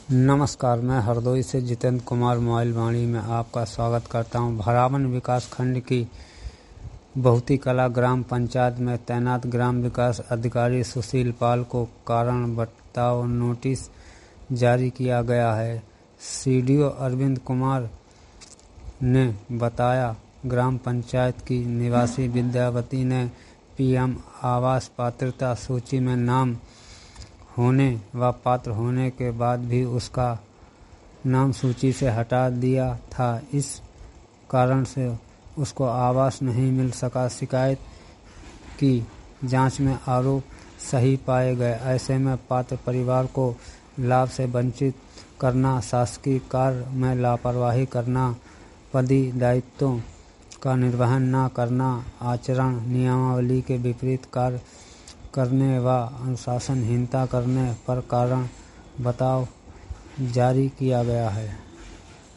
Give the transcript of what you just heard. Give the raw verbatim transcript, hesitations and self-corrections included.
नमस्कार, मैं हरदोई से जितेंद्र कुमार मोबाइल वाणी में आपका स्वागत करता हूं। भरावन विकास खंड की बहुती कला ग्राम पंचायत में तैनात ग्राम विकास अधिकारी सुशील पाल को कारण बताओ नोटिस जारी किया गया है। सीडीओ अरविंद कुमार ने बताया, ग्राम पंचायत की निवासी विद्यावती ने पीएम आवास पात्रता सूची में नाम होने व पात्र होने के बाद भी उसका नाम सूची से हटा दिया था। इस कारण से उसको आवास नहीं मिल सका। शिकायत की जांच में आरोप सही पाए गए। ऐसे में पात्र परिवार को लाभ से वंचित करना, शासकीय कार्य में लापरवाही करना, पदी दायित्वों का निर्वहन न करना, आचरण नियमावली के विपरीत कार्य करने व अनुशासनहीनता करने पर कारण बताओ जारी किया गया है।